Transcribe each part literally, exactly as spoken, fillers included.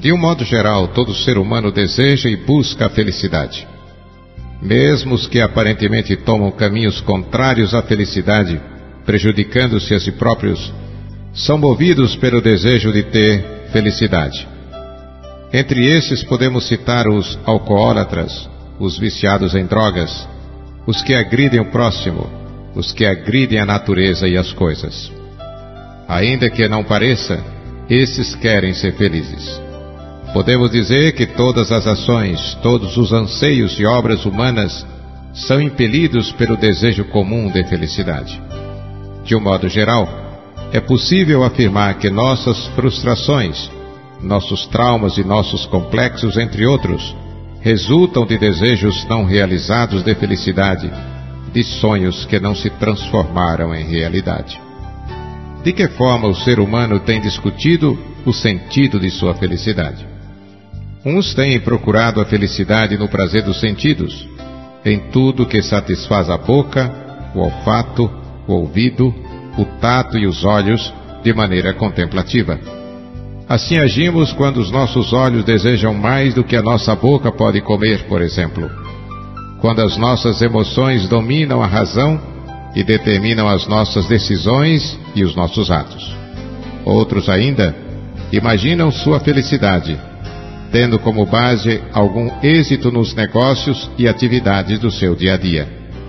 De um modo geral, todo ser humano deseja e busca a felicidade. Mesmo os que aparentemente tomam caminhos contrários à felicidade, prejudicando-se a si próprios, são movidos pelo desejo de ter felicidade. Entre esses podemos citar os alcoólatras, os viciados em drogas, os que agridem o próximo, os que agridem a natureza e as coisas. Ainda que não pareça, esses querem ser felizes. Podemos dizer que todas as ações, todos os anseios e obras humanas são impelidos pelo desejo comum de felicidade. De um modo geral, é possível afirmar que nossas frustrações, nossos traumas e nossos complexos, entre outros, resultam de desejos não realizados de felicidade, de sonhos que não se transformaram em realidade. De que forma o ser humano tem discutido o sentido de sua felicidade? Uns têm procurado a felicidade no prazer dos sentidos, em tudo que satisfaz a boca, o olfato, o ouvido, o tato e os olhos de maneira contemplativa. Assim agimos quando os nossos olhos desejam mais do que a nossa boca pode comer, por exemplo. Quando as nossas emoções dominam a razão e determinam as nossas decisões e os nossos atos. Outros ainda imaginam sua felicidade, tendo como base algum êxito nos negócios e atividades do seu dia a dia.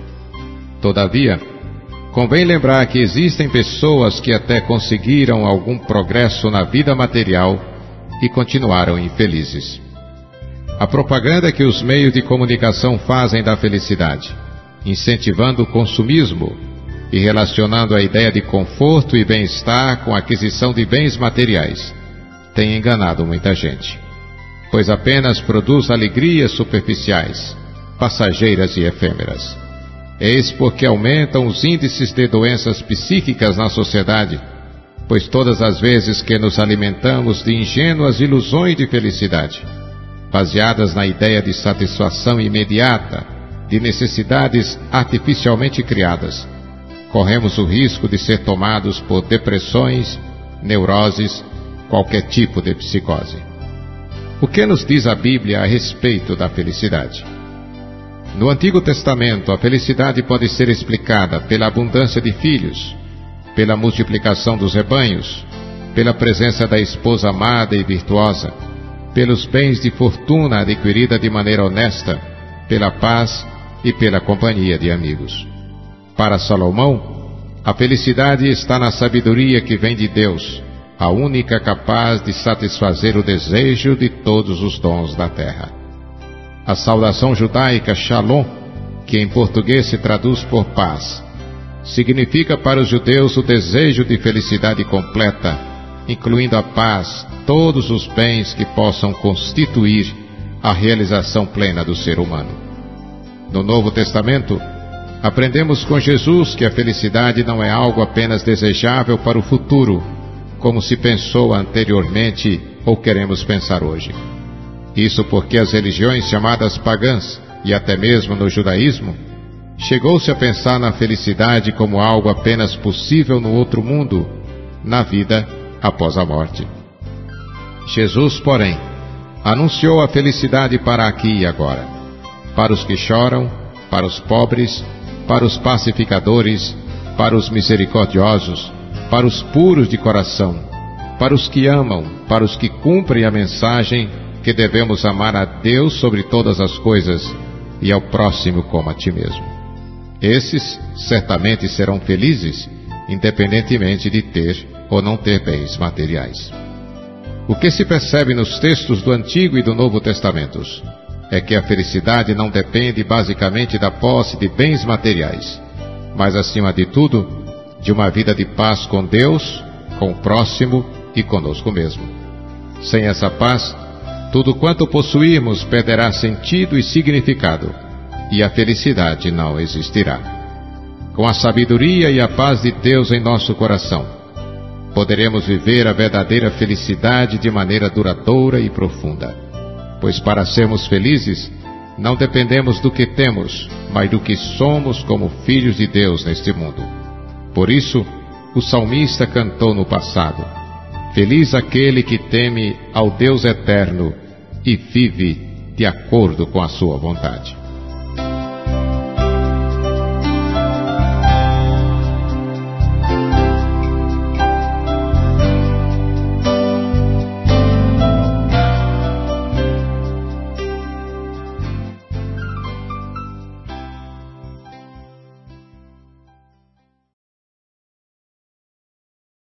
Todavia, convém lembrar que existem pessoas que até conseguiram algum progresso na vida material e continuaram infelizes. A propaganda que os meios de comunicação fazem da felicidade, incentivando o consumismo e relacionando a ideia de conforto e bem-estar com a aquisição de bens materiais, tem enganado muita gente, pois apenas produz alegrias superficiais, passageiras e efêmeras. Eis porque aumentam os índices de doenças psíquicas na sociedade, pois todas as vezes que nos alimentamos de ingênuas ilusões de felicidade, baseadas na ideia de satisfação imediata, de necessidades artificialmente criadas, corremos o risco de ser tomados por depressões, neuroses, qualquer tipo de psicose. O que nos diz a Bíblia a respeito da felicidade? No Antigo Testamento, a felicidade pode ser explicada pela abundância de filhos, pela multiplicação dos rebanhos, pela presença da esposa amada e virtuosa, pelos bens de fortuna adquirida de maneira honesta, pela paz e pela companhia de amigos. Para Salomão, a felicidade está na sabedoria que vem de Deus, a única capaz de satisfazer o desejo de todos os dons da terra. A saudação judaica Shalom, que em português se traduz por paz, significa para os judeus o desejo de felicidade completa, incluindo a paz, todos os bens que possam constituir a realização plena do ser humano. No Novo Testamento, aprendemos com Jesus que a felicidade não é algo apenas desejável para o futuro, como se pensou anteriormente ou queremos pensar hoje. Isso porque as religiões chamadas pagãs, e até mesmo no judaísmo, chegou-se a pensar na felicidade como algo apenas possível no outro mundo, na vida após a morte. Jesus, porém, anunciou a felicidade para aqui e agora, para os que choram, para os pobres, para os pacificadores, para os misericordiosos, para os puros de coração, para os que amam, para os que cumprem a mensagem que devemos amar a Deus sobre todas as coisas e ao próximo como a ti mesmo. Esses certamente serão felizes, independentemente de ter ou não ter bens materiais. O que se percebe nos textos do Antigo e do Novo Testamentos é que a felicidade não depende basicamente da posse de bens materiais, mas acima de tudo, de uma vida de paz com Deus, com o próximo e conosco mesmo. Sem essa paz, tudo quanto possuirmos perderá sentido e significado, e a felicidade não existirá. Com a sabedoria e a paz de Deus em nosso coração, poderemos viver a verdadeira felicidade de maneira duradoura e profunda. Pois para sermos felizes, não dependemos do que temos, mas do que somos como filhos de Deus neste mundo. Por isso, o salmista cantou no passado: Feliz aquele que teme ao Deus eterno e vive de acordo com a sua vontade.